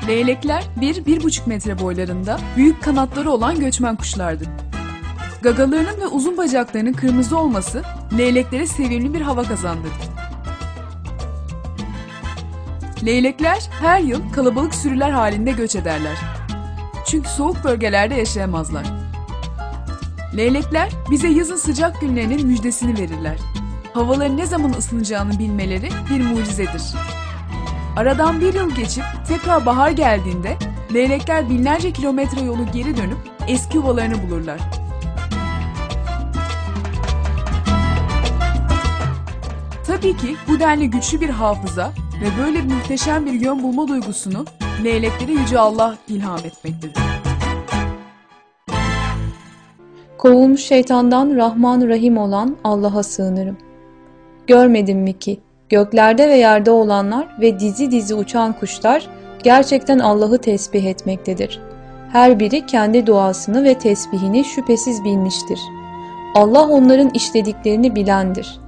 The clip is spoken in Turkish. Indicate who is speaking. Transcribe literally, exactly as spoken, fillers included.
Speaker 1: Leylekler bir bir buçuk metre boylarında büyük kanatları olan göçmen kuşlardır. Gagalarının ve uzun bacaklarının kırmızı olması leyleklere sevimli bir hava kazandırır. Leylekler her yıl kalabalık sürüler halinde göç ederler. Çünkü soğuk bölgelerde yaşayamazlar. Leylekler bize yazın sıcak günlerinin müjdesini verirler. Havaların ne zaman ısınacağını bilmeleri bir mucizedir. Aradan bir yıl geçip tekrar bahar geldiğinde leylekler binlerce kilometre yolu geri dönüp eski yuvalarını bulurlar. Tabii ki bu denli güçlü bir hafıza ve böyle muhteşem bir yön bulma duygusunu leyleklere Yüce Allah ilham etmektedir.
Speaker 2: Kovulmuş şeytandan Rahman Rahim olan Allah'a sığınırım. Görmedin mi ki göklerde ve yerde olanlar ve dizi dizi uçan kuşlar gerçekten Allah'ı tesbih etmektedir. Her biri kendi duasını ve tesbihini şüphesiz bilmiştir. Allah onların işlediklerini bilendir.